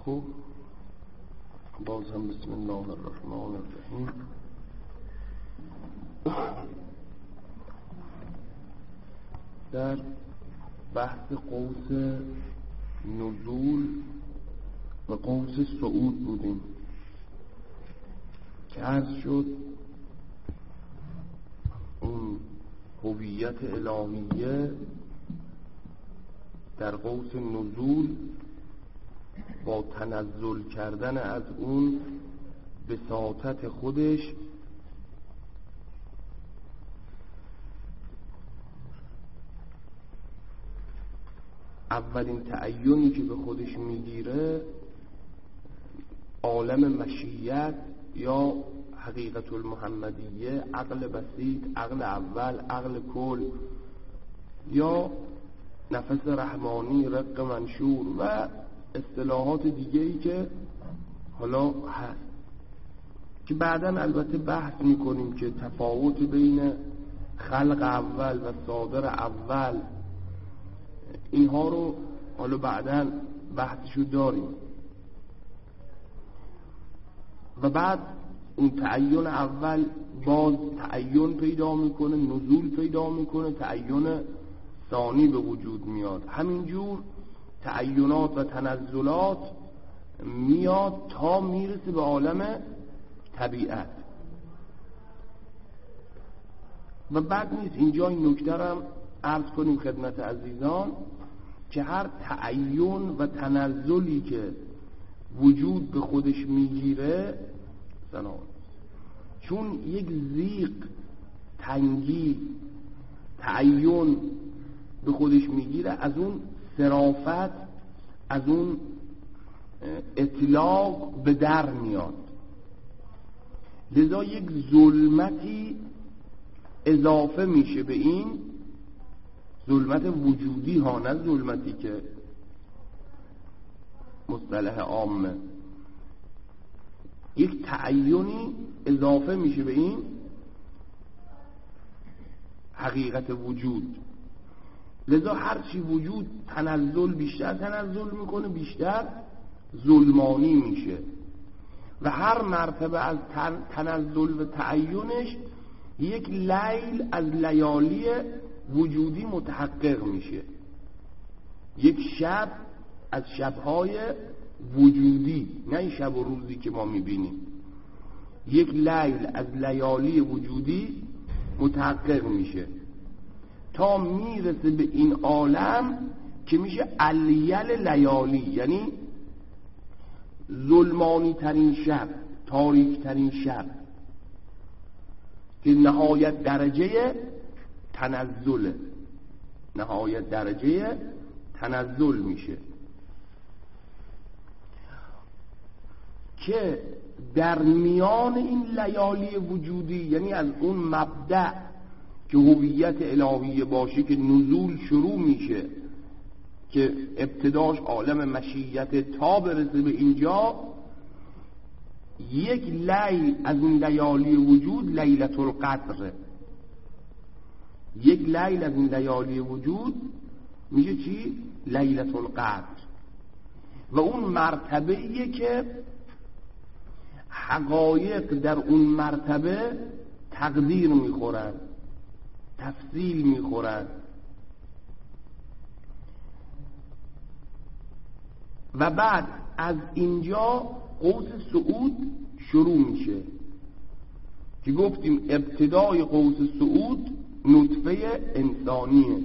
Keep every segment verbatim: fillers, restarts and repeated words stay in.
خب باز هم بسم الله الرحمن الرحیم. در بحث قوس نزول و قوس صعود بودیم که عرض شد اون هویت الهیه در قوس نزول با تنزل کردن از اون بساطت خودش اولین تعیینی که به خودش میگیره عالم مشیت یا حقیقت المحمدیه، عقل بسیط، عقل اول، عقل کل یا نفس رحمانی، رق منشور و اصطلاحات دیگه ای که حالا هست که بعداً البته بحث میکنیم که تفاوت بین خلق اول و صادر اول اینها رو حالا بعداً بحثشو داریم. و بعد اون تعین اول باز تعین پیدا میکنه، نزول پیدا میکنه، تعین ثانی به وجود میاد. همینجور تعینات و تنزلات میاد تا میرسه به عالم طبیعت. و بعد نیست اینجا این نکته هم عرض کنیم خدمت عزیزان که هر تعین و تنزلی که وجود به خودش میگیره سلام چون یک ضیق، تنگی، تعین به خودش میگیره، از اون صرافت، از اون اطلاق به در میاد. لذا یک ظلمتی اضافه میشه به این ظلمت وجودی ها، نه ظلمتی که مصطلح عامه. یک تعینی اضافه میشه به این حقیقت وجود. لذا هرچی وجود تنزل بیشتر تنزل میکنه، بیشتر ظلمانی میشه و هر مرتبه از تنزل و تعینش یک لیل از لیالی وجودی متحقق میشه، یک شب از شبهای وجودی، نه این شب و روزی که ما میبینیم. یک لیل از لیالی وجودی متحقق میشه تا میرسه به این عالم که میشه الیل لیالی، یعنی ظلمانی ترین شب، تاریک ترین شب که نهایت درجه تنزل نهایت درجه تنزل میشه که در میان این لیالی وجودی، یعنی از اون مبدأ که هویت الهیه باشه که نزول شروع میشه که ابتداش عالم مشیت تا برسه به اینجا، یک لیل از این لیالی وجود لیلة القدر، یک لیل از این لیالی وجود میشه چی؟ لیلة القدر. و اون مرتبه‌ایه که حقایق در اون مرتبه تقدیر میخورن، تفصیل میخورن و بعد از اینجا قوس صعود شروع میشه که گفتیم ابتدای قوس صعود نطفه انسانیه.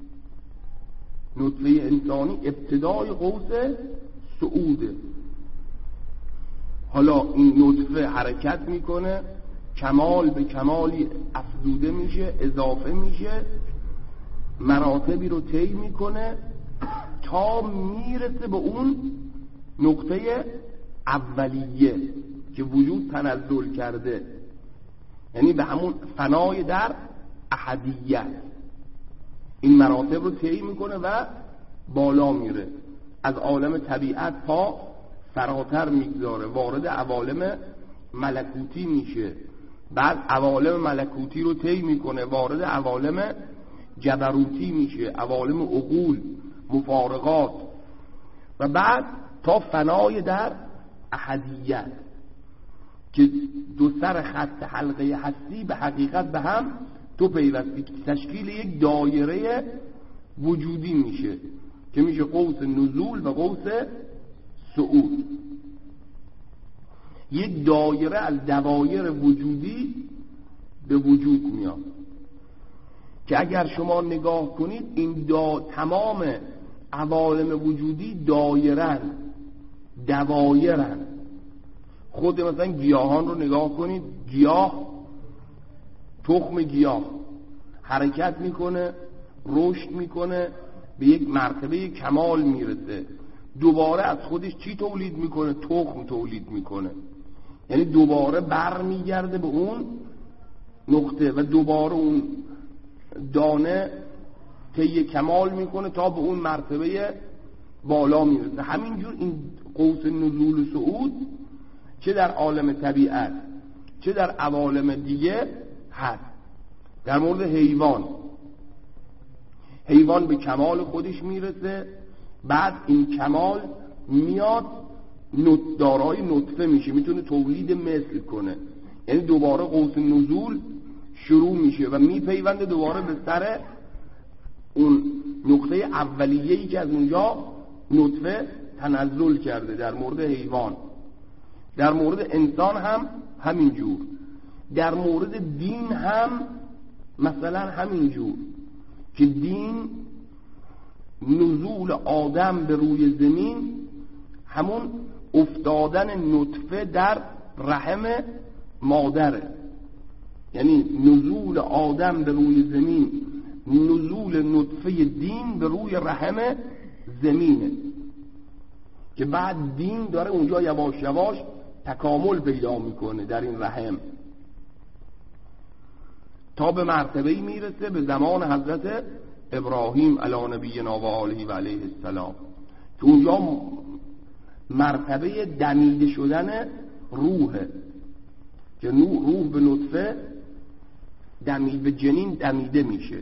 نطفه انسانی ابتدای قوس صعوده. حالا این نطفه حرکت میکنه، کمال به کمالی افزوده میشه، اضافه میشه، مراتبی رو طی میکنه تا میرسه به اون نقطه اولیه که وجود تنزل کرده، یعنی به همون فنای در احدیت. این مراتب رو طی میکنه و بالا میره، از عالم طبیعت پا فراتر میگذاره، وارد عوالم ملکوتی میشه، بعد عوالم ملکوتی رو طی میکنه، وارد عوالم جبروتی میشه، عوالم عقول، مفارقات، و بعد تا فنای در احدیت، که دو سر خط حلقه هستی به حقیقت به هم تو پیوستی، تشکیل یک دایره وجودی میشه که میشه قوس نزول و قوس صعود. یک دایره از دوایر وجودی به وجود میاد که اگر شما نگاه کنید این دا تمام عوالم وجودی دایرن، دوایرن. خود مثلا گیاهان رو نگاه کنید، گیاه، تخم گیاه حرکت میکنه، رشد میکنه، به یک مرتبه کمال میرسه، دوباره از خودش چی تولید میکنه؟ تخم تولید میکنه. یعنی دوباره بر میگرده به اون نقطه و دوباره اون دانه طی کمال میکنه تا به اون مرتبه بالا میرسه. همینجور این قوس نزول و صعود چه در عالم طبیعت چه در عوالم دیگه هست. در مورد حیوان، حیوان به کمال خودش میرسه، بعد این کمال میاد دارای نطفه میشه، میتونه تولید مثل کنه، یعنی دوباره قوس نزول شروع میشه و میپیونده دوباره به سر اون نقطه اولیه‌ای که از اونجا نطفه تنزل کرده. در مورد حیوان، در مورد انسان هم همینجور، در مورد دین هم مثلا همینجور که دین نزول آدم به روی زمین همون افتادن نطفه در رحم مادره، یعنی نزول آدم به روی زمین نزول نطفه دین به روی رحم زمینه که بعد دین داره اونجا یواش یواش تکامل پیدا میکنه در این رحم تا به مرتبه‌ای میرسه به زمان حضرت ابراهیم علی نبینا و آله و علیه السلام که اونجا مرتبه دمیده شدن روحه که روح به نطفه دمید، به جنین دمیده میشه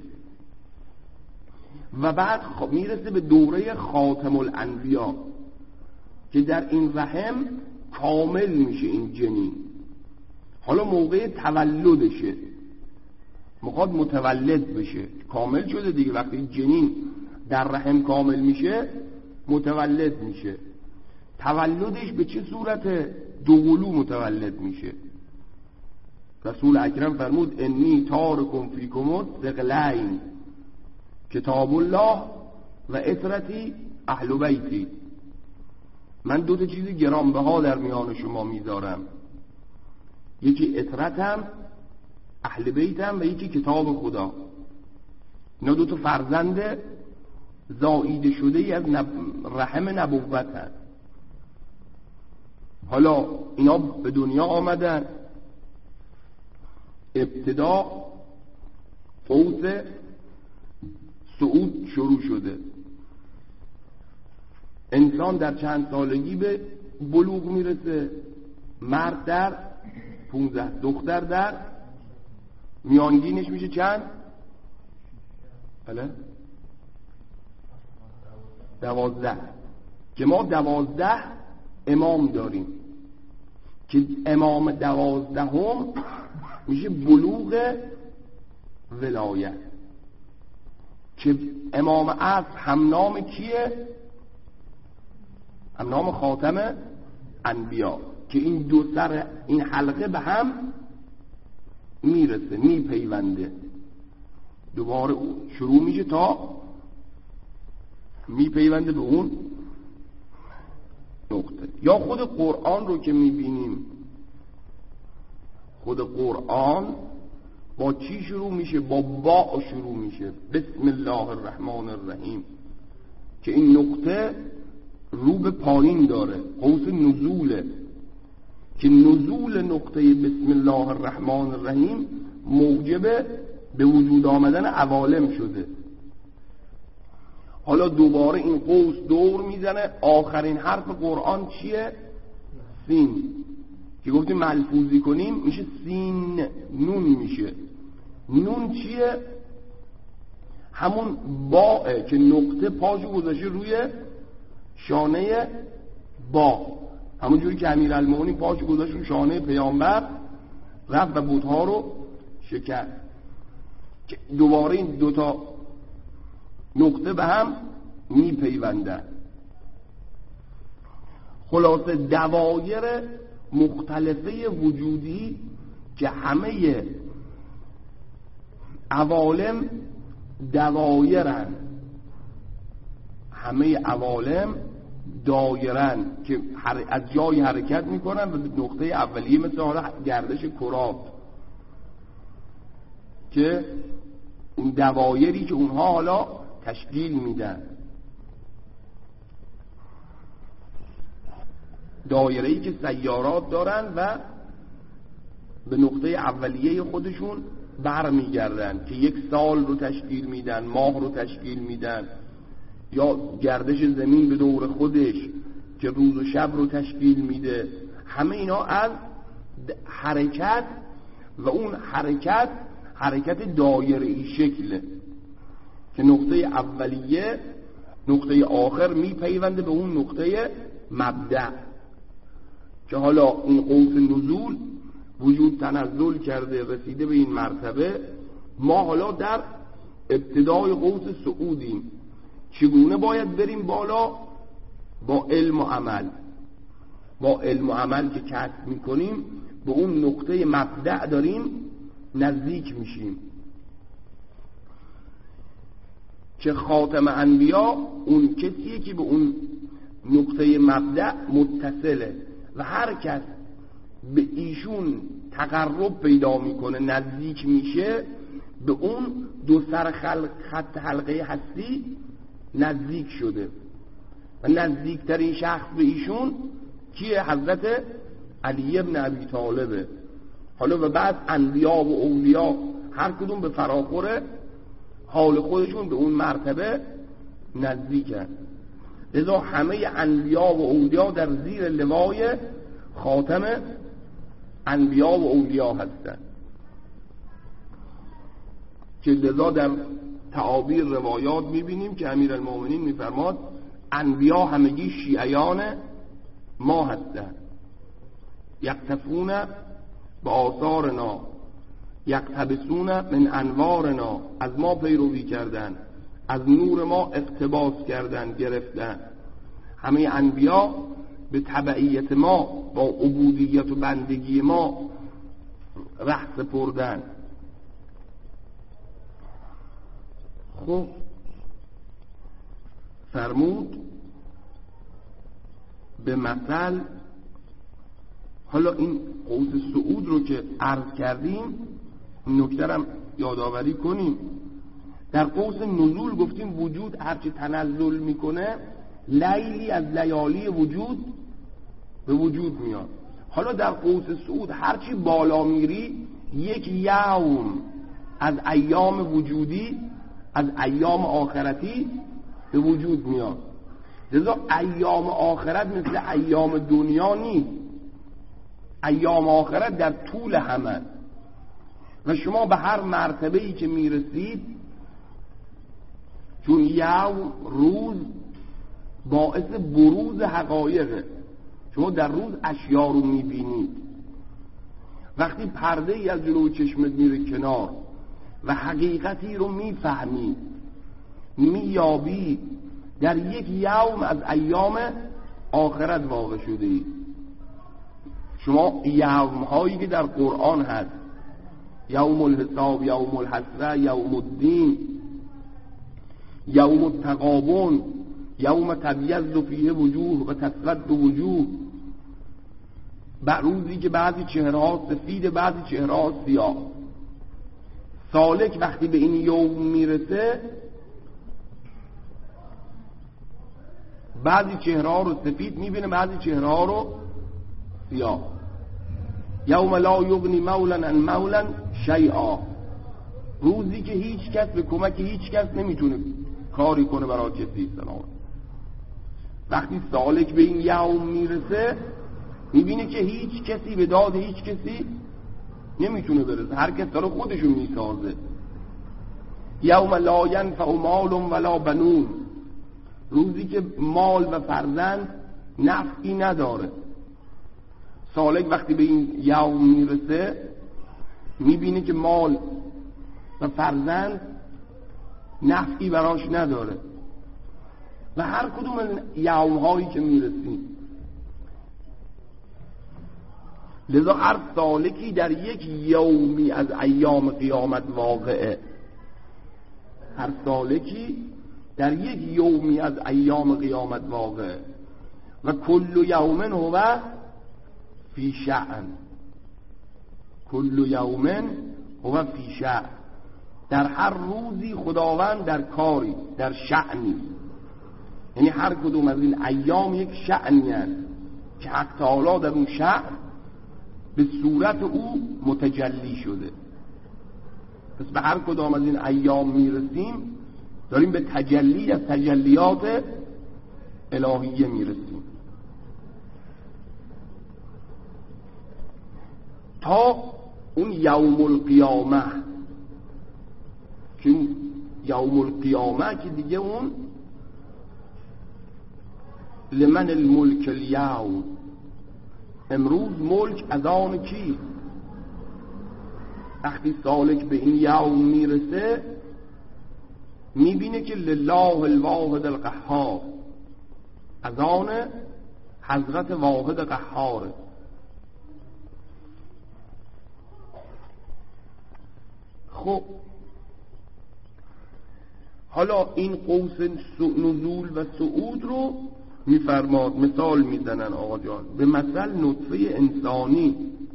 و بعد میرسه به دوره خاتم الانبیا که در این رحم کامل میشه این جنین. حالا موقع تولدشه، میخواد متولد بشه، کامل شده دیگه. وقتی جنین در رحم کامل میشه متولد میشه. تولدش به چه صورت؟ دوقلو متولد میشه. رسول اکرم فرمود انی تارکم فیکم ثقلین کتاب الله و اطرتی اهل بیتی، من دو تا چیز گرانبها در میان شما میذارم، یکی اطرتم اهل بیتم و یکی کتاب خدا. اینا دو تا فرزند زاییده شده ای از نب... رحم نبوت هست. حالا اینا به دنیا آمدن، ابتدا قوس صعود شروع شده. انسان در چند سالگی به بلوغ میرسه، مرد در پونزده، دختر در میانگینش میشه چند؟ بله دوازده، که ما دوازده امام داریم که امام دوازدهم میشه بلوغ ولایت، که امام عصر هم نام کیه؟ هم نام خاتم انبیا، که این دو سر این حلقه به هم میرسه، میپیونده، دوباره شروع میشه تا میپیونده به اون نقطه. یا خود قرآن رو که میبینیم، خود قرآن با چی شروع میشه؟ با با شروع میشه، بسم الله الرحمن الرحیم، که این نقطه رو به پایین داره، قوس نزوله، که نزول نقطه بسم الله الرحمن الرحیم موجب به وجود آمدن عوالم شده. حالا دوباره این قوس دور میزنه، آخرین حرف قرآن چیه؟ سین، که گفتیم ملفوظی کنیم میشه سین نون میشه. نون چیه؟ همون باء که نقطه پاشو گذاشته روی شانه با همونجوری که امیرالمومنین پاشو گذاشت رو شانه پیامبر رفت و بت‌ها رو شکست. دوباره این دوتا نقطه به هم میپیوندن. خلاصه دوایر مختلفه وجودی که همه عوالم دوایرن، همه عوالم دایرن که از جای حرکت میکنن و به نقطه اولیه، مثل حالا گردش کرات که اون دوایری که اونها حالا تشکیل میدن، دایره‌ای که سیارات دارن و به نقطه اولیه خودشون برمیگردن که یک سال رو تشکیل میدن، ماه رو تشکیل میدن، یا گردش زمین به دور خودش که روز و شب رو تشکیل میده. همه اینا از حرکت و اون حرکت حرکت دایره‌ای شکله که نقطه اولیه نقطه آخر میپیونده به اون نقطه مبدأ که حالا این قوس نزول وجود تنزل کرده رسیده به این مرتبه. ما حالا در ابتدای قوس صعودیم. چگونه باید بریم بالا؟ با علم و عمل. با علم و عمل که کسب میکنیم به اون نقطه مبدأ داریم نزدیک میشیم که خاتم انبیا اون کسیه که به اون نقطه مبدأ متصله و هر کس به ایشون تقرب پیدا میکنه، نزدیک میشه، به اون دو سر خلق خط حلقه هستی نزدیک شده. و نزدیکترین شخص به ایشون کیه؟ حضرت علی ابن ابی طالبه. حالا و بعد انبیا و اولیا هر کدوم به فراخور حال خودشون به اون مرتبه نزدیکن. لذا همه انبیا و اولیا در زیر لوای خاتم انبیا و اولیا هستند که لذا در تعابیر روایات میبینیم که امیرالمومنین میفرماد انبیا همگی شیعیان ما هستند، یقتفون به آثارنا، یقتبسون من انوارنا، از ما پیروی کردن، از نور ما اقتباس کردن، گرفتن. همه انبیا به تبعیت ما، با عبودیت و بندگی ما ره سپردن. خب فرمود به مثل، حالا این قوس صعود رو که عرض کردیم نکته هم یادآوری کنیم. در قوس نزول گفتیم وجود هرچه تنزل میکنه لیلی از لیالی وجود به وجود میاد. حالا در قوس صعود هرچی بالا میری یک یوم از ایام وجودی، از ایام آخرتی به وجود میاد. لذا ایام آخرت مثل ایام دنیا نیست. ایام آخرت در طول همه و شما به هر مرتبه‌ای که میرسید، چون یوم روز باعث بروز حقایقه، شما در روز اشیا رو میبینید. وقتی پرده ای از جلوی چشمت میره کنار و حقیقتی رو میفهمی، مییابی، در یک یوم از ایام آخرت واقع شده ای. شما یوم هایی که در قرآن هست، یوم الحساب، یوم الحسره، یوم الدین، یوم التغابن، یوم تبیض فیه وجوه و تسود وجوه، روزی که بعضی چهره‌ها سفید بعضی چهره‌ها سیاه. سالک وقتی به این یوم میرسه بعضی چهره‌ها رو سفید میبینه، بعضی چهره‌ها رو سیاه. یوم لا یغنی مولا عن مولا شیئا، روزی که هیچ کس به کمک هیچ کس نمیتونه کاری کنه برای کسی. سلام. وقتی سالک به این یوم میرسه میبینه که هیچ کسی به داد هیچ کسی نمیتونه برسه، هر کس داره خودشو میسازه. یوم لا ینفع مال ولا بنون، روزی که مال و فرزند نفعی نداره. سالک وقتی به این یوم میرسه میبینه که مال و فرزند نفعی براش نداره و هر کدوم از یوم هایی که میرسیم. لذا هر سالکی در یک یومی از ایام قیامت واقعه، هر سالکی در یک یومی از ایام قیامت واقعه و کل یوم هو فی شأن، کل یوم هو فی شأن، در هر روزی خداوند در کاری، در شأنی، یعنی هر کدوم از این ایام یک شأنی است که حق تعالی در اون شأن به صورت او متجلی شده. پس به هر کدام از این ایام میرسیم داریم به تجلی از تجلیات الهیه میرسیم تا اون یوم القیامه، که یوم القیامه که دیگه اون لمن الملک الیوم، امروز ملک از آن کی؟ وقتی سالک به این یوم میرسه میبینه که لله الواحد القهار، از آن حضرت واحد قهاره. خب حالا این قوس نزول و صعود رو میفرماد، مثال میزنن آقا جان به مثل نطفه انسانی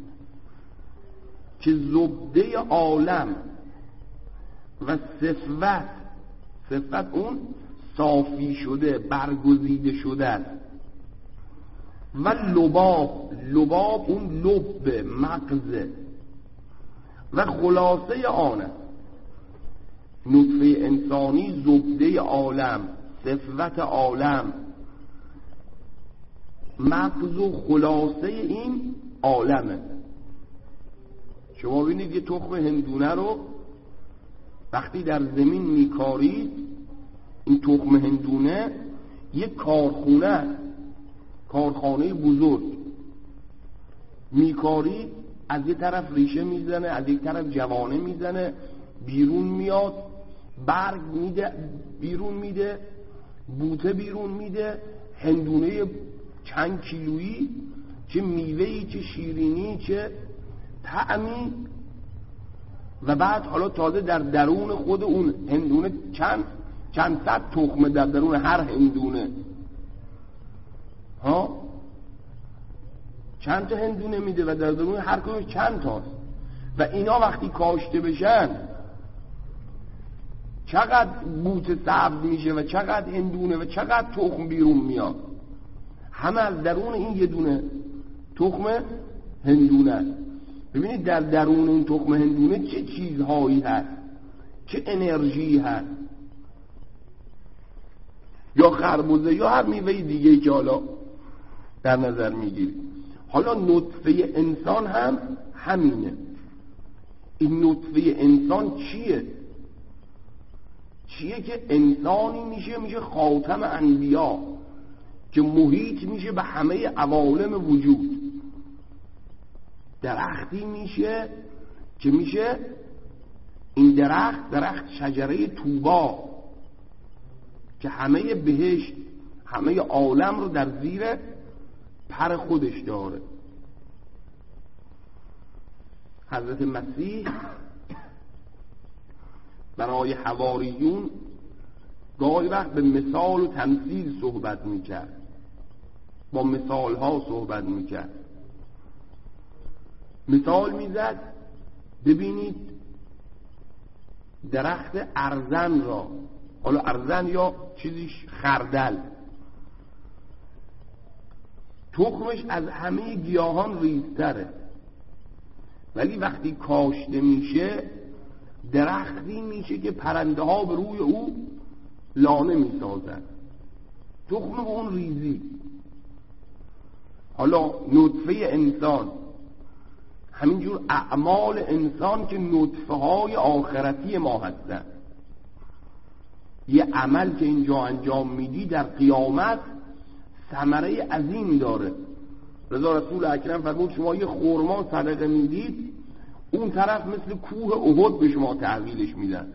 که زبده عالم و صفت، صفت اون صافی شده، برگزیده شده است، و لباب، لباب اون لب مغزه و خلاصه آن است. نطفه انسانی زبده عالم، صفت عالم، مغز و خلاصه این عالمه. شما ببینید یه تخم هندونه رو وقتی در زمین میکارید، این تخم هندونه یک کارخونه، کارخانه بزرگ میکارید، از یه طرف ریشه میزنه، از یک طرف جوانه میزنه، بیرون میاد، برگ میده بیرون میده، بوته بیرون میده، هندونه چند کیلویی، چه میوهی، چه شیرینی، چه طعمی، و بعد حالا تازه در درون خود اون هندونه چند چند صد تخمه در درون هر هندونه، ها چند تا هندونه میده و در درون هر کدوم چند تاست. و اینا وقتی کاشته بشن چقدر بوته سبز میشه و چقدر هندونه و چقدر تخم بیرون میاد، همه از درون این یه دونه تخم هندونه. ببینید در درون این تخم هندونه چه چیزهایی هست، چه انرژی هست، یا خربزه یا هر میوه دیگه که حالا در نظر میگیرید. حالا نطفه انسان هم همینه. این نطفه انسان چیه؟ چیه که انسانی میشه، میشه خاتم انبیا که محیط میشه به همه عوالم وجود. درختی میشه که میشه این درخت درخت شجره طوبا که همه بهشت، همه عالم رو در زیر پر خودش داره. حضرت مسیح برای حواریون گاهی وقت به مثال و تمثیل صحبت میکرد، با مثال ها صحبت میکرد. مثال میزد، ببینید درخت ارزن را، حالا ارزن یا چیزیش خردل، تخمش از همه گیاهان ریزتره، ولی وقتی کاشته میشه درختی میشه که پرنده ها به روی او لانه میسازن، تخم به اون ریزی. حالا نطفه انسان همینجور اعمال انسان که نطفه های آخرتی ما هستن. یه عمل که اینجا انجام میدی در قیامت ثمره عظیم داره. رضا رسول اکرم فرمود شما یه خرما صدقه میدید، اون طرف مثل کوه احد به شما تحویلش میدن،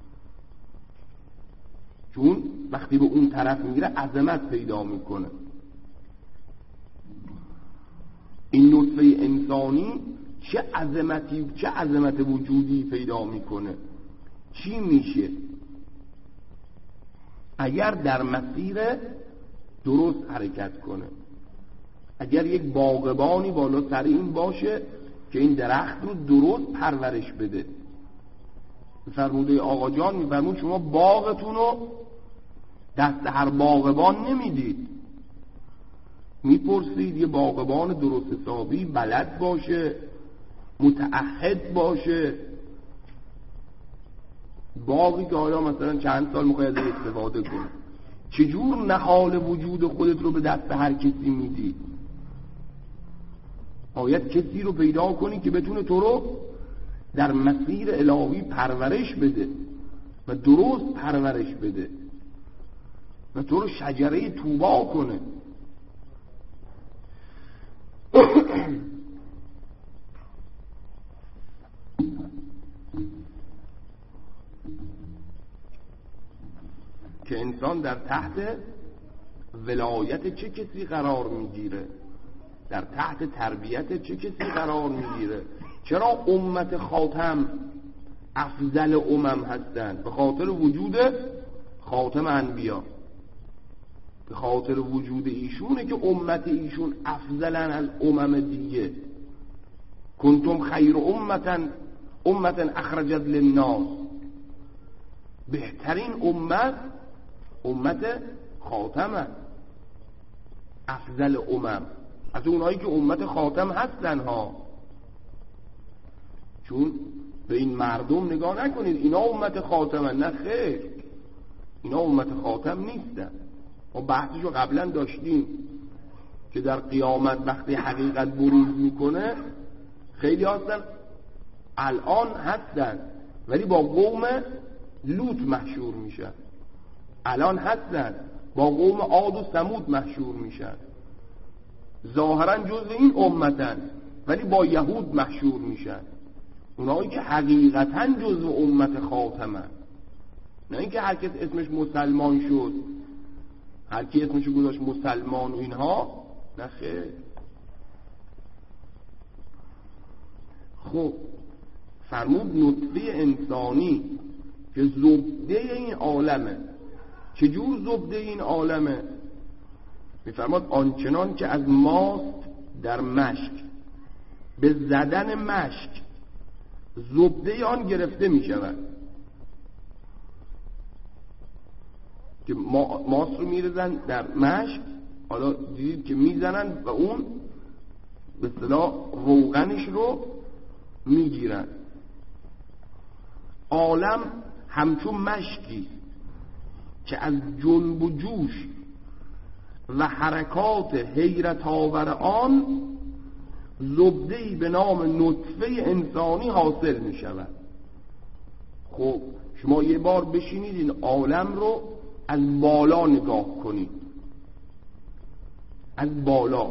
چون وقتی به اون طرف میگیره عظمت پیدا میکنه. این نطفه انسانی چه عظمتی، چه عظمت وجودی پیدا میکنه. چی میشه اگر در مسیر درست حرکت کنه؟ اگر یک باغبانی بالا سر این باشه که این درخت رو درست پرورش بده. فرموده آقا جان میفرمود شما باغتون رو دست هر باغبان نمیدید، میپرسید یه باغبان درست حسابی بلد باشه، متعهد باشه، باقی که حالا مثلا چند سال میخوای ازش استفاده کنه. چجور نهال وجود خودت رو به دست هر کسی میدی؟ باید کسی رو پیدا کنی که بتونه تو رو در مسیر الهی پرورش بده و درست پرورش بده و تو رو شجره طوبا کنه. که انسان در تحت ولایت چه کسی قرار میگیره، در تحت تربیت چه کسی قرار میگیره. چرا امت خاتم افضل امم هستند؟ به خاطر وجود خاتم انبیا، به خاطر وجود ایشونه که امت ایشون افضلن از امم دیگه. کنتم خیر امتن امتن اخرجت للناس، بهترین امت امت خاتمه، افضل امم، از اونایی که امت خاتم هستن ها. چون به این مردم نگاه نکنید اینا امت خاتمن، نه خیر، اینا امت خاتم نیستن. ما بحثشو قبلا داشتیم که در قیامت وقتی حقیقت بروز میکنه خیلی هستن الان هستن ولی با قوم لوط محشور میشن، الان هستن با قوم عاد و ثمود محشور میشن، ظاهرا جزء این امتن ولی با یهود محشور میشن، اونایی که حقیقتا جزء امت خاتمن. نه اینکه هر کس اسمش مسلمان شد، هر کی اسمش گذاشت مسلمان و اینها، نه خیر. خب فرمود نطفه انسانی که زبده این عالمه. چجور زبده این عالمه؟ میفرماد آنچنان که از ماست در مشک، به زدن مشک زبده آن گرفته می شود. که ماست رو میرزن در مشک، حالا دیدید که میزنن و اون به اصطلاح روغنش رو میگیرن. عالم همچون مشکی که از جنب و جوش و حرکات حیرت آور آن زبده‌ای به نام نطفه انسانی حاصل می شود. خب شما یه بار بشینید این عالم رو از بالا نگاه کنید، از بالا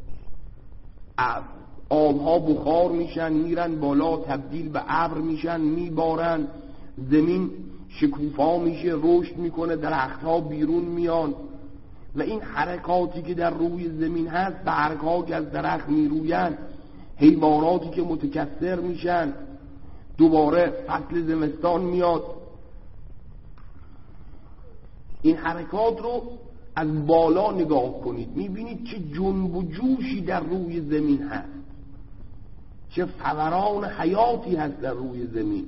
آبها بخار میشن میرن بالا، تبدیل به ابر میشن میبارن، زمین شکوفا میشه رشد میکنه، درختها بیرون میان و این حرکاتی که در روی زمین هست، برگها که از درخت میروین، حیواناتی که متکثر میشن، دوباره فصل زمستان میاد. این حرکات رو از بالا نگاه کنید میبینید چه جنب و جوشی در روی زمین هست، چه فوران حیاتی هست در روی زمین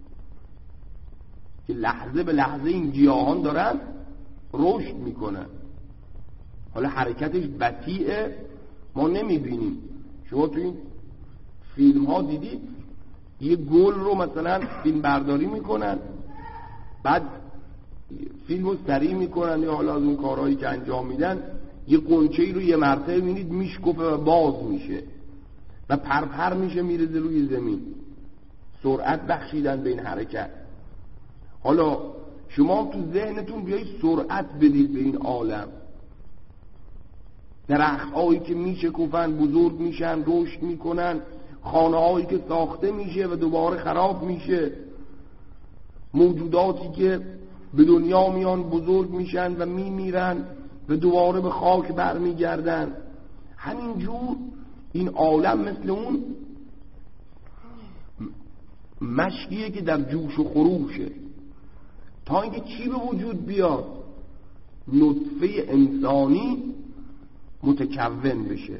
که لحظه به لحظه این گیاهان دارن رشد میکنن. حالا حرکتش بطیئه، ما نمیبینیم. شما تو این فیلم ها دیدید یه گل رو مثلا فیلم برداری میکنن، بعد فیلم رو سریع میکنن یا حالا از اون کارهایی که انجام میدن یه قنچه‌ای رو یه مرتبه میبینید میشکفه و باز میشه و پرپر میشه میرزه روی زمین. سرعت بخشیدن به این حرکت. حالا شما تو ذهنتون بیایید سرعت بدید به این عالم، درخت هایی که میشکفن بزرگ میشن، رشد میکنن، خانه هایی که ساخته میشه و دوباره خراب میشه، موجوداتی که به دنیا میان بزرگ میشن و میمیرن و دوباره به خاک برمیگردن. همینجور این عالم مثل اون مشکیه که در جوش و خروشه تا اینکه چی به وجود بیاد؟ نطفه انسانی متکون بشه،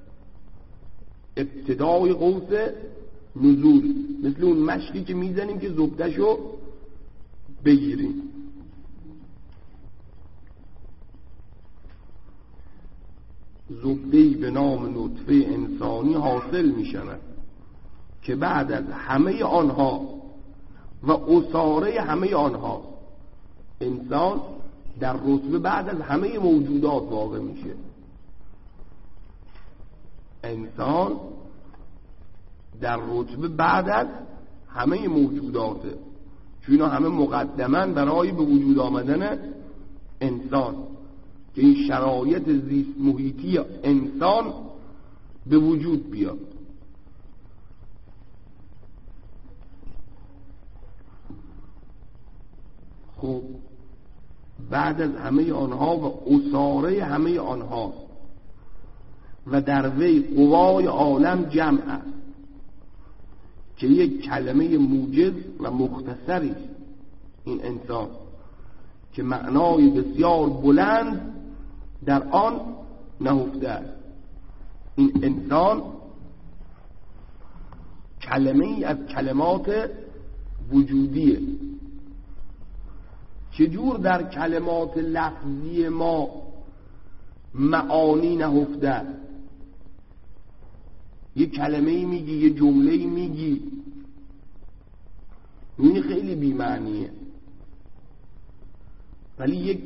ابتدای قوس نزول، مثل اون مشکی که میزنیم که زبدهشو بگیریم. زبده‌ای به نام نطفه انسانی حاصل میشود که بعد از همه آنها و اساره همه آنها انسان در رتبه بعد از همه موجودات واقع میشه. انسان در رتبه بعد از همه موجوداته، چون اینا همه مقدمن برای به وجود آمدن انسان که این شرایط زیست محیطی انسان به وجود بیاد. خب بعد از همه آنها و اساره همه آنها و در وی قوای عالم جمع است که یک کلمه موجز و مختصری این انسان که معنای بسیار بلند در آن نهفته است. این انسان کلمه ای از کلمات وجودیه. چجور در کلمات لفظی ما معانی نهفته است؟ یه کلمه ای میگی، یه جمله ای میگی، این خیلی بی‌معنیه، ولی یک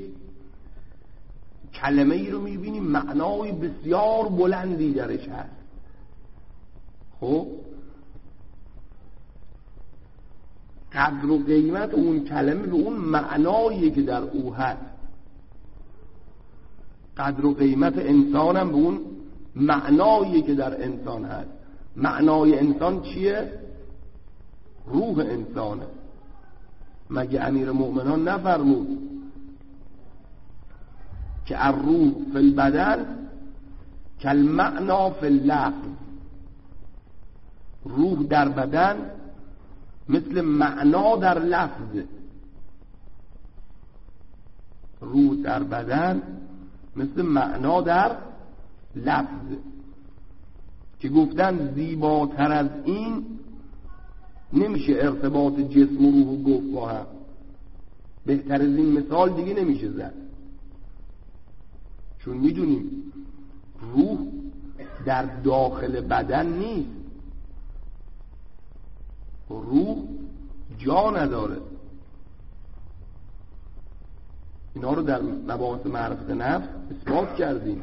کلمه ای رو میبینی معنای بسیار بلندی درش هست. خب قدر و قیمت اون کلمه به اون معنایی که در او هست. قدر و قیمت انسان هم به اون معنایی که در انسان هست. معنای انسان چیه؟ روح انسانه. مگه امیر مؤمنان نفرمود که الروح فی البدن کالمعنا فی اللفظ؟ روح در بدن مثل معنا در لفظ. روح در بدن مثل معنا در لفظ، که گفتن زیباتر از این نمیشه ارتباط جسم و روح گفت با هم. بهتر از این مثال دیگه نمیشه زد، چون میدونیم روح در داخل بدن نیست. روح جا نداره. اینا رو در مباحث معرفت نفس اثبات کردیم.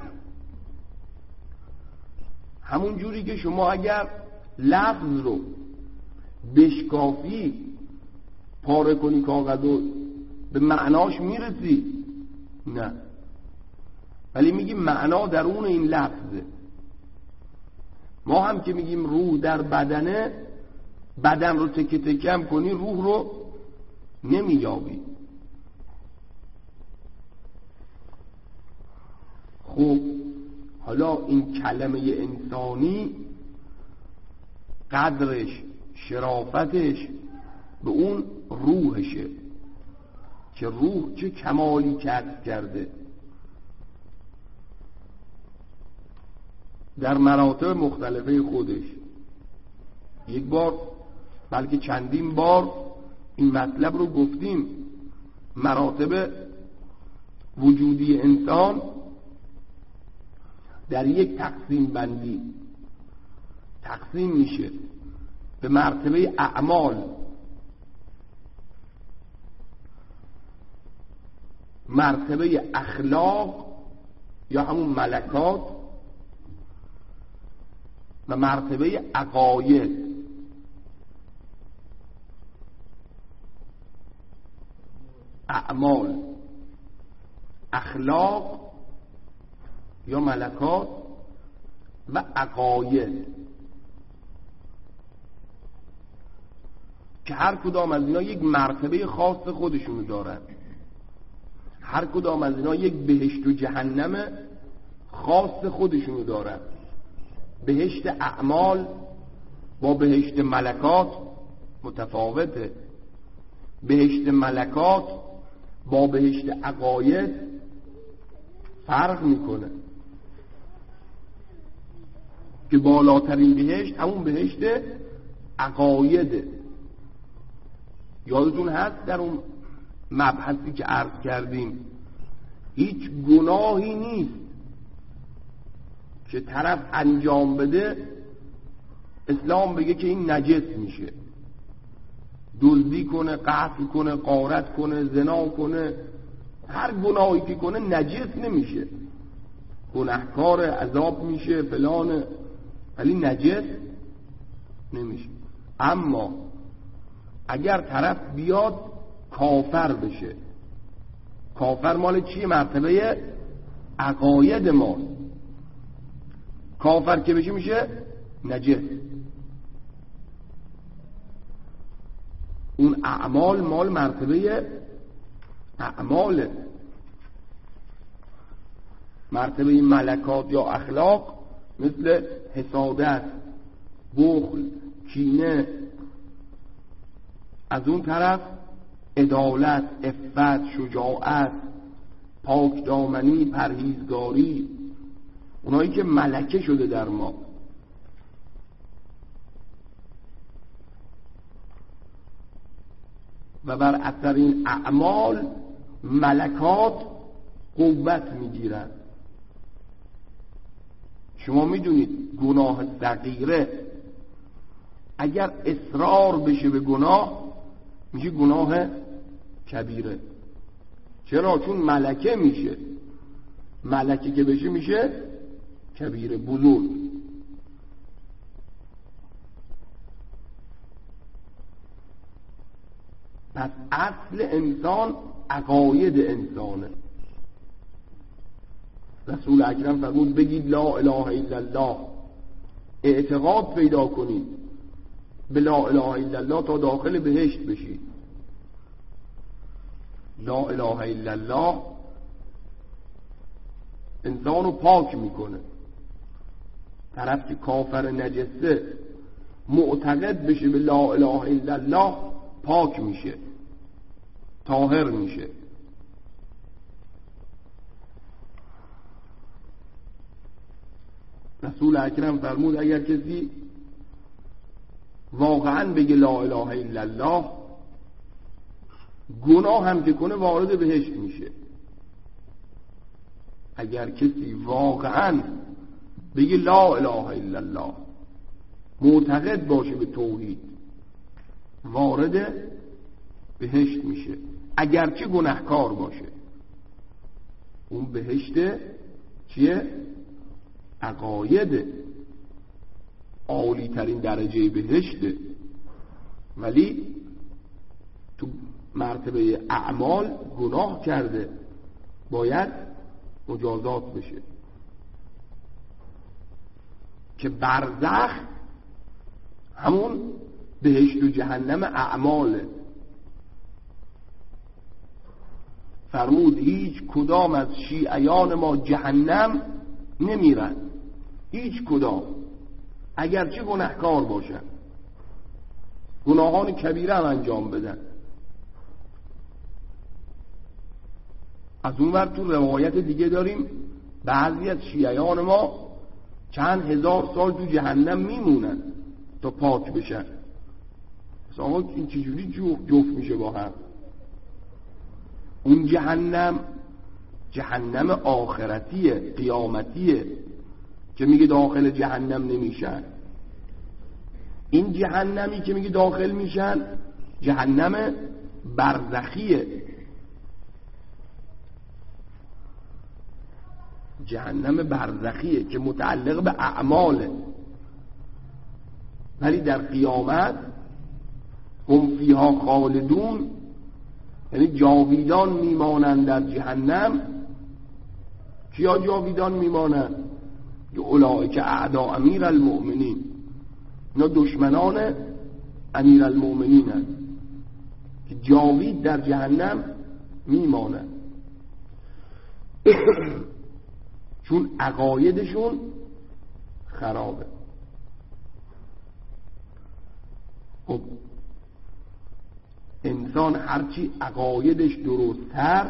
همون جوری که شما اگر لفظ رو بشکافی، پاره کنی کاغذ رو، به معناش میرسی؟ نه، ولی میگیم معنا درون این لفظه. ما هم که میگیم روح در بدنه، بدن رو تکه تکم کنی روح رو نمییابی. خب حالا این کلمه انسانی قدرش، شرافتش به اون روحشه که روح چه کمالی کسب کرده در مراتب مختلفه خودش. یک بار بلکه چندین بار این مطلب رو گفتیم. مراتب وجودی انسان در یک تقسیم بندی تقسیم میشه به مرتبه اعمال، مرتبه اخلاق یا همون ملکات و مرتبه عقاید. اعمال، اخلاق یا ملکات و عقاید که هر کدام از اینا یک مرتبه خاص خودشونو دارن، هر کدام از اینا یک بهشت و جهنم خاص خودشونو دارن. بهشت اعمال با بهشت ملکات متفاوته، بهشت ملکات با بهشت عقاید فرق میکنه که بالاترین بهشت همون بهشت عقایده. یادتون هست در اون مبحثی که عرض کردیم هیچ گناهی نیست که طرف انجام بده اسلام بگه که این نجس میشه، دزدی کنه، قتل کنه، غارت کنه، زنا کنه، هر گناهی که کنه نجس نمیشه، گناهکار، عذاب میشه، فلان، ولی نجس نمیشه. اما اگر طرف بیاد کافر بشه، کافر مال چیه؟ مرتبه عقاید ماست. کافر که بشه میشه نجس. اون اعمال مال مرتبه اعمال، مرتبه ملکات یا اخلاق مثل حسادت، بخل، کینه. از اون طرف عدالت، عفت، شجاعت، پاکدامنی، پرهیزگاری، اونایی که ملکه شده در ما. و بر اثر این اعمال ملکات قوت میگیرن. شما میدونید گناه صغیره اگر اصرار بشه به گناه میشه گناه کبیره. چرا؟ چون ملکه میشه، ملکه که بشه میشه کبیره، بزرگ. پس اصل انسان عقاید انسانه. رسول اکرم فرمود بگید لا اله الا الله، اعتقاد پیدا کنید به لا اله الا الله تا داخل بهشت بشید. لا اله الا الله انسانو پاک میکنه. طرف که کافر نجسه معتقد بشه به لا اله الا الله پاک میشه، طاهر میشه. رسول اکرم فرمود اگر کسی واقعا بگه لا اله الا الله، گناه هم که کنه وارد بهشت میشه. اگر کسی واقعا بگه لا اله الا الله، معتقد باشه به توحید، وارد بهشت میشه، اگرچه گناهکار باشه. اون بهشت چیه؟ عقایده، عالی ترین درجه بهشته، ولی تو مرتبه اعمال گناه کرده، باید مجازات بشه. که برزخ همون بهشت و جهنم اعماله. فرمود هیچ کدام از شیعیان ما جهنم نمیرن، هیچ کدام، اگرچه گناهکار باشن، گناهان کبیره هم انجام بدن. از اون ور تو روایت دیگه داریم بعضی از شیعیان ما چند هزار سال تو جهنم میمونن تا پاک بشن. آقا این چجوری جفت میشه با هم؟ اون جهنم جهنم آخرتیه، قیامتیه که میگه داخل جهنم نمیشن. این جهنمی که میگه داخل میشن جهنم برزخیه، جهنم برزخیه که متعلق به اعماله. ولی در قیامت هم فیها خالدون، یعنی جاویدان میمانند در جهنم کیا جاویدان میمانن؟ که اولئک اعداء امیر المؤمنین، اینا دشمنان امیر المؤمنین هست که جاوید در جهنم میمانن چون عقایدشون خرابه. خب انسان هرچی عقایدش درست‌تر،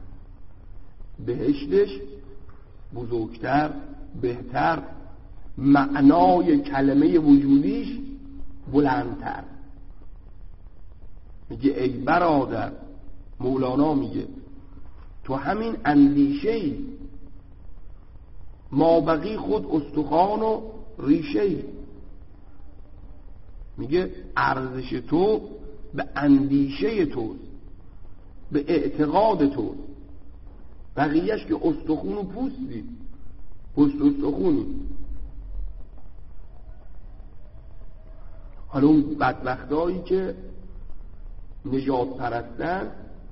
بهشتش بزرگتر، بهتر، معنای کلمه وجودیش بلندتر. میگه ای برادر، مولانا میگه تو همین اندیشه‌ای ما بقی خود استخوان و ریشه‌ای. میگه ارزش تو به اندیشه توست، به اعتقاد توست، بقیهش که استخون و پوستی، پوست استخونی. حالا اون بدبختایی که نجات پرستن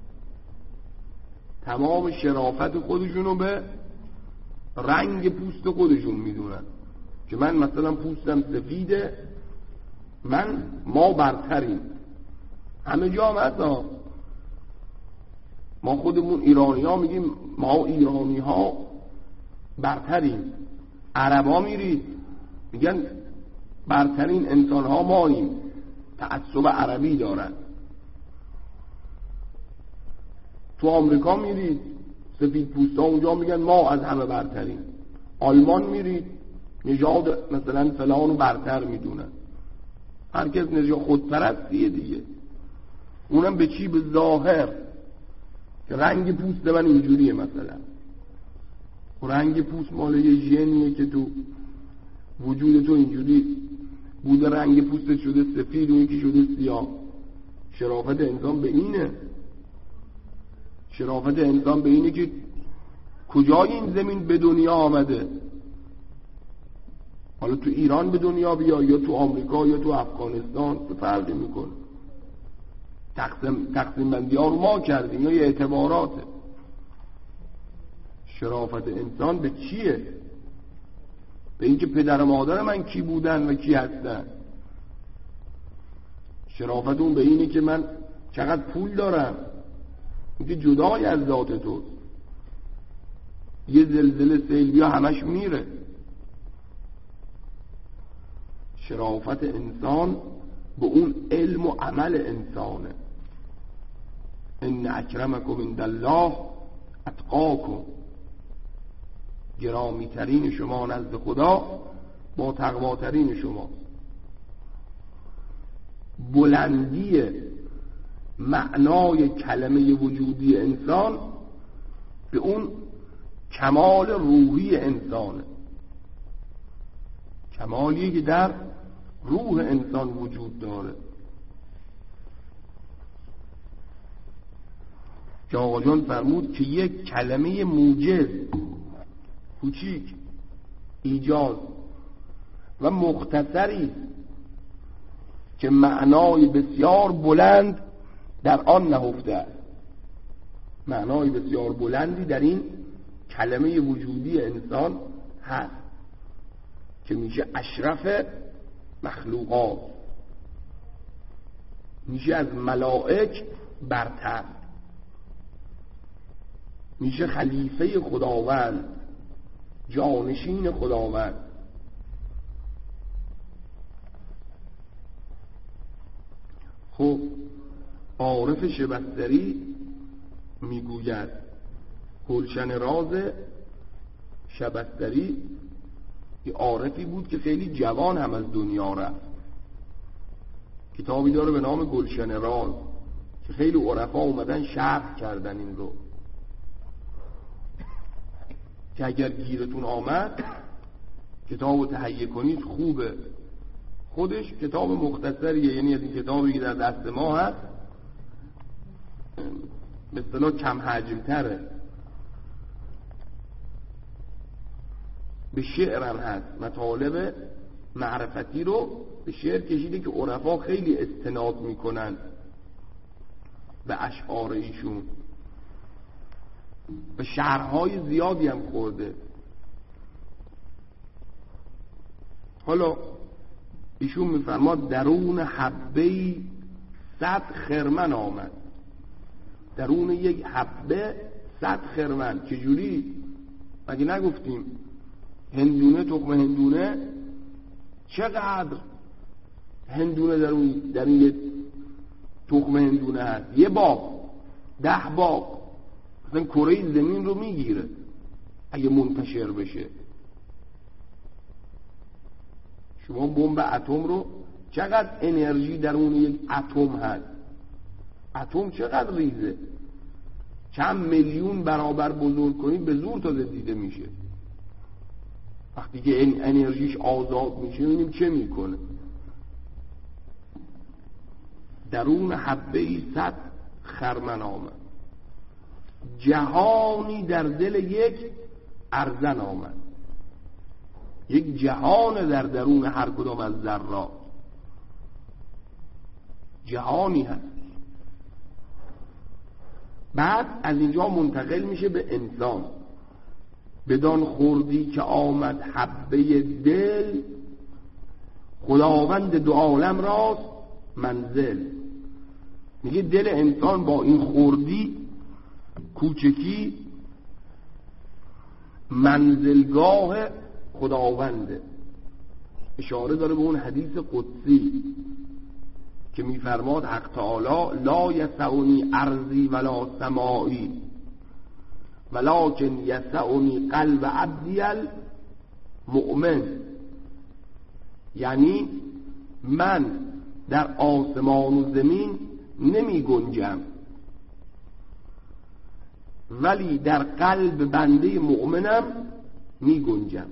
تمام شرافت خودشونو به رنگ پوست خودشون میدونن که من مثلا پوستم سفیده، من ما برتریم. همه جا هم هست، ما خودمون ایرانی ها میگیم ما ایرانی ها برتریم. عرب ها میرید میگن برترین انسان ها ماییم، تعصب عربی دارن. تو آمریکا میرید سفید پوست ها اونجا میگن ما از همه برتریم. آلمان میرید نژاد مثلا فلانو برتر میدونن. هر کس نژاد خودپرستیه دیگه. اونم به چی؟ به ظاهر، که رنگ پوست من اینجوریه مثلا. رنگ پوست مال یه ژنیه که تو وجود تو اینجوری بوده، رنگ پوست شده سفید و یکی شده سیاه. شرافت انسان به اینه. شرافت انسان به اینه که کجای این زمین به دنیا آمده. حالا تو ایران به دنیا بیا یا تو آمریکا یا تو افغانستان، تو فرقی میکنه. تقسیم تقسیم بندی ها رو ما کردیم یا یه اعتباراته. شرافت انسان به چیه؟ به اینکه پدر و مادر من کی بودن و کی هستن. شرافت اون به اینه که من چقدر پول دارم، اینکه جدای از ذات توست. یه زلزله سیل بیا همش میره. شرافت انسان به اون علم و عمل انسانه. ان اکرمکم عند الله اتقاکم. گرامی ترین شما نزد خدا با تقواترین شما. بلندی معنای کلمه وجودی انسان به اون کمال روحی انسانه. کمالی که در روح انسان وجود داره. که آقا جان فرمود که یک کلمه موجز کوچیک ایجاز و مختصری که معنای بسیار بلند در آن نهفته است. معنای بسیار بلندی در این کلمه وجودی انسان هست که میشه اشرف مخلوقات، میشه از ملائک برتر، میشه خلیفه خداوند، جانشین خداوند. خب عارف شبستری میگوید گلشن راز شبستری یه عارفی بود که خیلی جوان هم از دنیا رفت. کتابی داره به نام گلشن راز که خیلی عرفا اومدن شرح کردن این رو، که اگر گیرتون آمد کتابو تهیه کنید خوبه. خودش کتاب مختصریه، یعنی از این کتابی که در دست ما هست به اصطلاح کم حجم تره. به شعرم هست، مطالب معرفتی رو به شعر کشیده که عرفا خیلی استناد میکنن به اشعار ایشون. و شهرهای زیادی هم خورده. حالا ایشون میفرماد درون حبه صد خرمن آمد. درون یک حبه صد خرمن. چجوری؟ مگه نگفتیم هندونه، تخم هندونه چقدر هندونه در اون در این یه تخم هندونه هست؟ یه باغ، ده باغ، مثلا کره زمین رو میگیره اگه منتشر بشه. شما بمب اتم رو چقدر انرژی در اون یک اتم هست؟ اتم چقدر ریزه؟ چند میلیون برابر بزرگ کنید به زور تازه دیده میشه. وقتی که این انرژیش آزاد میشه ببینیم چه میکنه. درون حبه صد خرمن آمد، جهانی در دل یک ارزن آمد. یک جهان در درون هر کدام از ذرات جهانی هست. بعد از اینجا منتقل میشه به انسان. بدان خوردی که آمد حبه دل، خداوند دو عالم راست منزل. میگه دل انسان با این خوردی کوچکی منزلگاه خداونده. اشاره داره به اون حدیث قدسی که میفرماد حق تعالی لا یسعنی ارضی ولا سمائی ولکن یسعنی قلب عبدی المؤمن. یعنی من در آسمان و زمین نمی گنجم، ولی در قلب بنده مؤمنم می گنجم.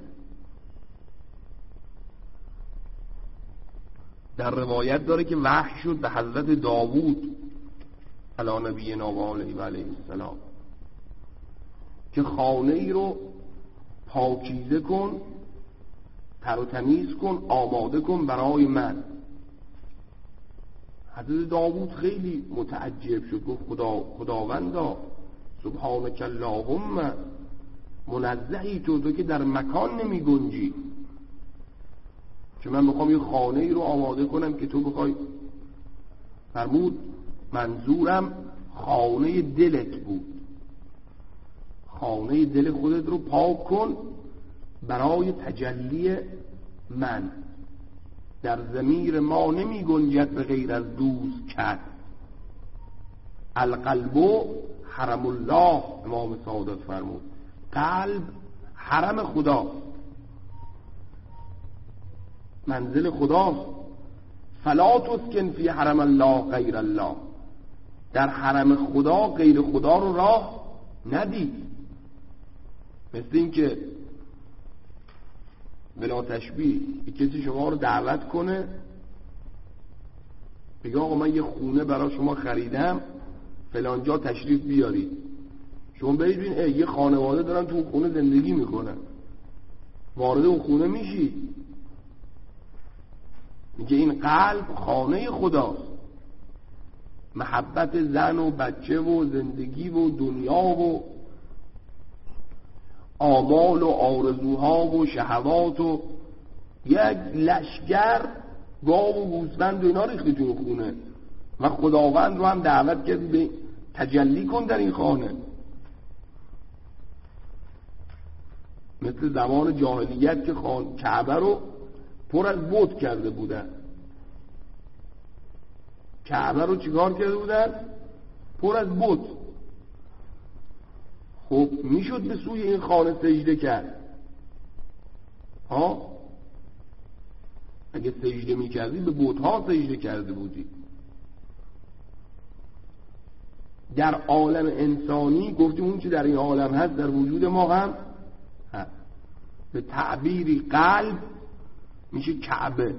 در روایت داره که وحی شد به حضرت داوود علی نبینا و علیه السلام که خانه ای رو پاکیزه کن، تر و تمیز کن، آماده کن برای من. حضرت داوود خیلی متعجب شد، گفت خدا خداوندا سبحانک اللهم، منزهی تو تو که در مکان نمی گنجی، که من بخوام یه خانه ای رو آماده کنم که تو بخوای. فرمود منظورم خانه دلت بود، خانه دل خودت رو پاک کن برای تجلی من. در ضمیر ما نمی گنجد به غیر از دوست کس. القلب حرم الله، امام صادق فرمود قلب حرم خدا، منزل خداست. فلا تسکن فی حرم الله غیر الله، در حرم خدا غیر خدا رو راه ندید. مثل این که بلا تشبیه کسی شما رو دعوت کنه بگه آقا من یه خونه برای شما خریدم فلان جا تشریف بیارید. شما برید ببین یه خانواده دارن تو اون خونه زندگی میکنن، وارد اون خونه میشی، میگه این قلب خانه خداست. محبت زن و بچه و زندگی و دنیا و آمال و آرزوها و شهوات و یک لشگر گاو و گوسفند و اینا ریختی تو خونه و خداوند رو هم دعوت کردی به تجلی کن در این خانه. مثل زمان جاهلیت که خان کعبه رو پر از بت کرده بودن. کعبه رو چیکار کرده بودن؟ پر از بت. خب میشد به سوی این خانه سجده کرد ها؟ اگه سجده میکردی به بت‌ها سجده کرده بودی. در عالم انسانی گفتیم اون چه در این عالم هست در وجود ما هم هست. به تعبیری قلب میشه کعبه.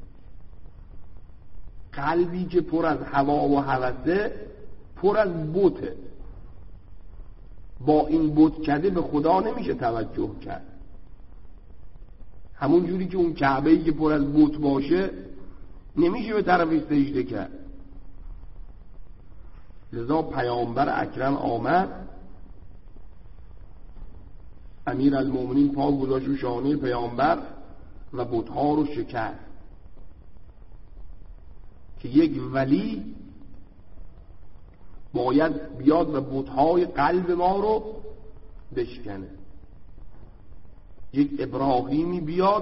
قلبی که پر از هوا و هوسه پر از بته. با این بت کده به خدا نمیشه توجه کرد. همون جوری که اون کعبه‌ای که پر از بت باشه نمیشه به طرفش سجده کرد. لذا پیامبر اکرم آمد امیر المومنین پا گذاشت رو شانه پیامبر و بت‌ها رو شکست. که یک ولی باید بیاد و بت‌های قلب ما رو بشکنه. یک ابراهیمی بیاد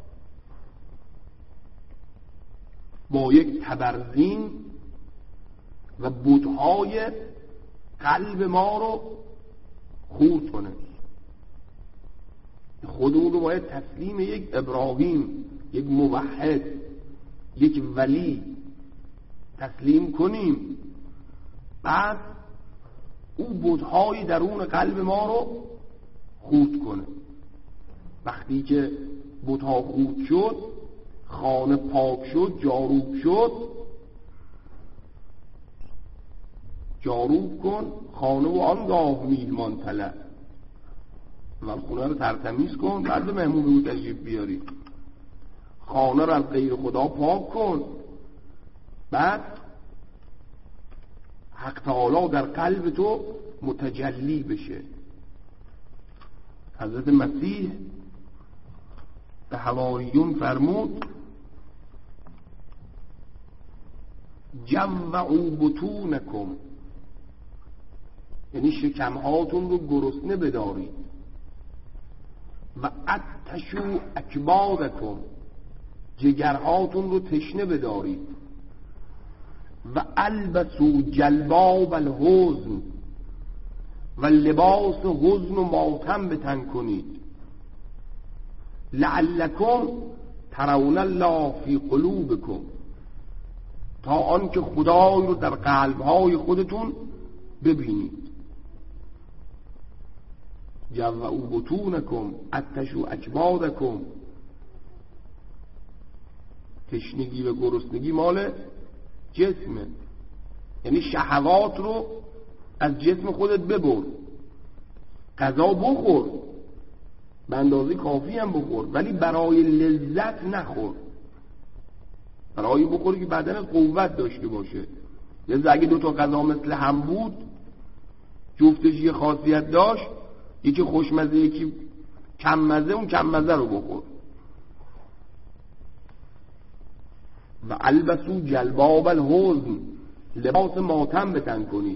با یک تبرزین و بت‌های قلب ما رو خورد کنه. خودمون رو باید تسلیم یک ابراهیم، یک موحد، یک ولی تسلیم کنیم. بعد او بت‌های درون قلب ما رو خورد کنه. وقتی که بت‌ها خورد شد، خانه پاک شد، جاروب شد. جاروب کن خانه و آنگاه میلمان طلب. اول خونه رو ترتمیز کن، بعد مهمون رو تشریف بیاری. خانه رو از غیر خدا پاک کن، بعد حق تعالی در قلب تو متجلی بشه. حضرت مسیح به حواریون فرمود جوعوا بطونکم، یعنی شکمهاتون رو گرسنه بدارید. و اتشو اکبادکم، جگرهاتون رو تشنه بدارید. و البسو جلباب الحزن، و لباس حزن و ماتم به تن کنید. لعلکم ترون الله فی قلوبکم، تا آنکه خدای رو در قلبهای خودتون ببینید. جوعوا بطونکم اتشوا اکبادکم. تشنگی و گرسنگی مال جسمه، یعنی شهوات رو از جسم خودت ببر. غذا بخور، به اندازه کافی هم بخور، ولی برای لذت نخور. برای بخوری که بدنت قوت داشته باشه. لذا اگه دو تا غذا مثل هم بود، جفتش یه خاصیت داشت، یکی خوشمزه یکی کم مزه، اون کم مزه رو بخور. و البسو جلباب الحزن، لباس ماتم به تن کنید.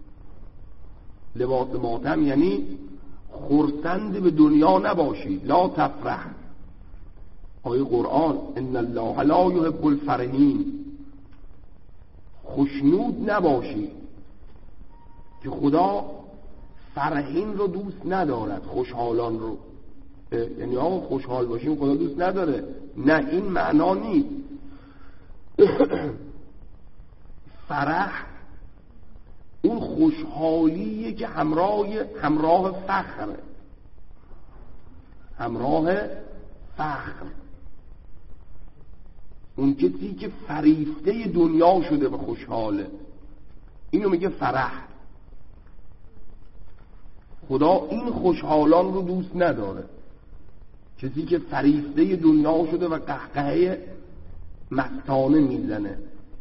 لباس ماتم یعنی خرسند به دنیا نباشید. لا تفرح، آیه قرآن ان الله لا یحب الفرحین. خوشنود نباشید که خدا فرحین رو دوست ندارد، خوشحالان رو. یعنی آقا خوشحال باشیم خدا دوست نداره، نه این معنا نیست. فرح اون خوشحالیه که همراه همراه فخره، همراه فخر. اون کسی که فریفته دنیا شده و خوشحاله، اینو میگه فرح. خدا این خوشحالان رو دوست نداره، کسی که فریفته دنیا شده و قهقهه مستانه میزنه.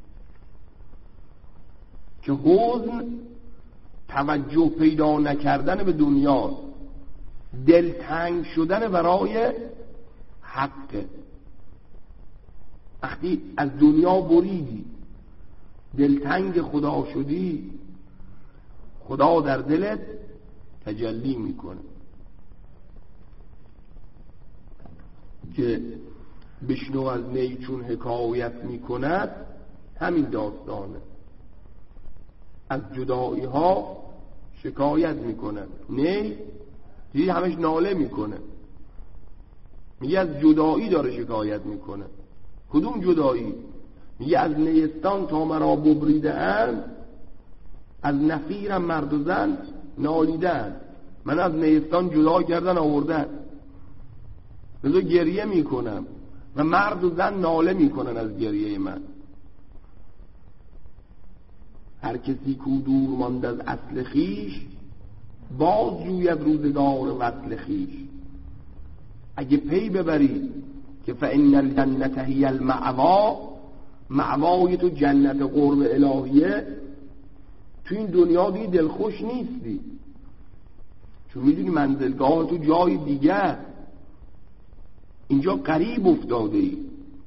که حزن توجه پیدا نکردن به دنیا، دلتنگ شدن برای حق. وقتی از دنیا بریدی، دلتنگ خدا شدی، خدا در دلت تجلی میکنه. که بشنو از نی چون حکایت میکند، همین داستانه. از جدایی ها شکایت میکنه. نی دیدی همش ناله میکنه، میگه از جدایی داره شکایت میکنه. کدوم جدایی؟ میگه از نیستان تا مرا ببریده اند، از نفیرم مرد و زن نالیدن. من از نیستان جدا کردن آوردن، لذا گریه میکنم و مرد و زن ناله میکنن از گریه من. هر کسی کو دور ماند از اصل خیش، باز جوید روزگار وصل خیش. اگه پی ببری که فإن الجنة هی المأوا، مأوای تو جنت قرب الهیه، تو این دنیا دیگه دلخوش نیستی، چون میدونی منزلگاه تو جای دیگر، اینجا غریب افتاده ای.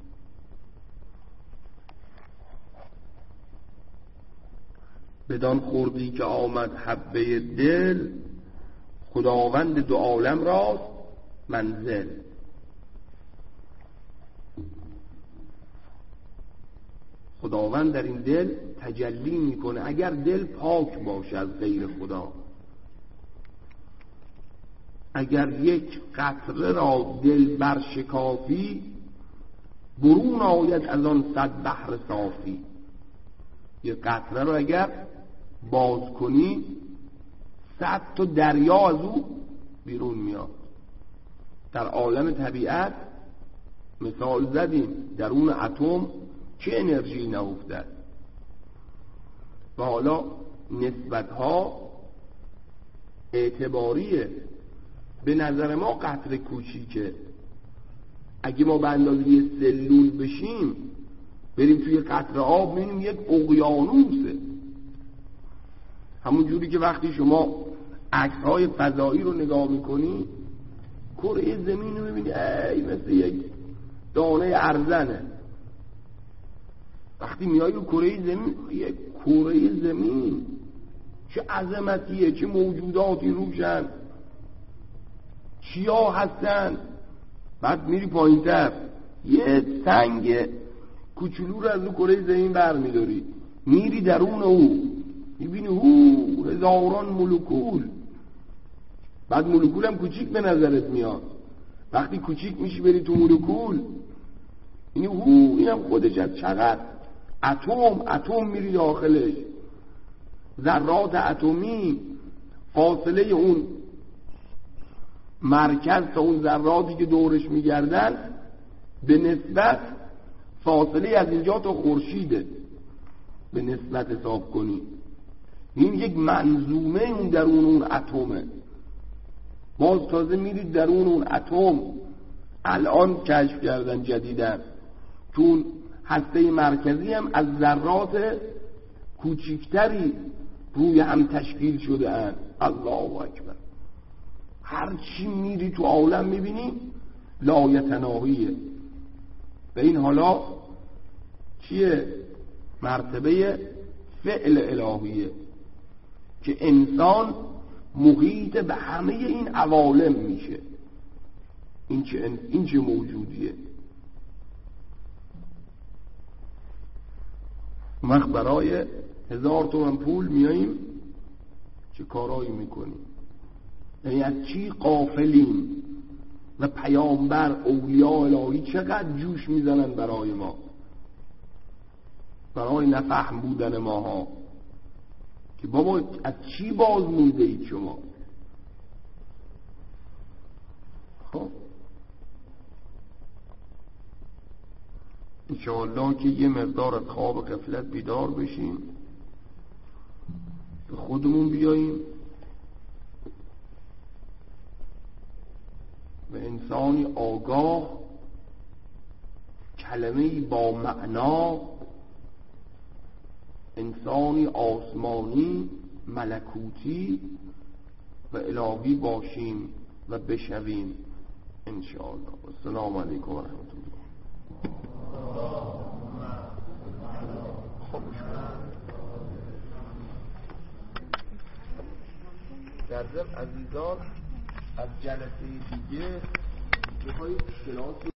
بدان خوردی که آمد حبه دل، خداوند دو عالم راست منزل. خداوند در این دل تجلی میکنه اگر دل پاک باشه از غیر خدا. اگر یک قطره را دل برشکافی، برون آید از آن صد بحر صافی. یک قطره را اگر باز کنی، صد تا دریا از او بیرون میاد. در عالم طبیعت مثال زدیم، درون اتم چه انرژی نهفته و حالا نسبتها اعتباریه. به نظر ما قطره کوچیکه، اگه ما به اندازه سلول بشیم بریم توی قطره آب میبینیم یک اقیانوسه. همون جوری که وقتی شما عکس‌های فضایی رو نگاه میکنی، کره زمین رو میبینی ای مثل یک دانه ارزنه. وقتی میای رو کره زمین، یک کره زمین چه عظمتیه، چه موجوداتی روشن، چیا هستن. بعد میری پایین‌تر، یه سنگ کوچولو رو از اون کره زمین برمیداری، میری درون او، میبینی هو هزاران مولکول. بعد مولکول هم کوچیک به نظرت میاد. وقتی کوچیک میشی بری تو مولکول، یعنی هو اینم خودش از چقدر اتم اتم میری داخلش. ذرات اتمی فاصله اون مرکز تا اون ذراتی که دورش میگردن به نسبت فاصله از اینجا تا خورشیده. به نسبت حساب کنی این یک منظومه اون درون اون اتمه. باز تازه میرید درون اون اتم، الان کشف کردن جدیدن چون هسته مرکزی هم از ذرات کوچکتری روی هم تشکیل شده اند. الله اکبر. هر چی میری تو عالم میبینی لایتناهیه. به این حالا چیه؟ مرتبه فعل الهیه که انسان محیط به همه این عوالم میشه. این چه, این چه موجودیه؟ وقت برای هزار تومن پول میاییم چه کارایی میکنیم؟ یعنی از چی غافلیم؟ و پیامبر اولیاء الهی چقدر جوش میزنن برای ما، برای نفهم بودن ماها، که بابا از چی باز مونده اید شما؟ خب انشاءالله که یه مقدار از خواب غفلت بیدار بشیم، به خودمون بیاییم و انسانی آگاه، کلمه‌ای با معنا، انسانی آسمانی ملکوتی و الهی باشیم و بشویم انشاءالله. السلام علیکم و رحمت الله. در ضمن عزیزان از جلسه دیگه بخواهید کلاس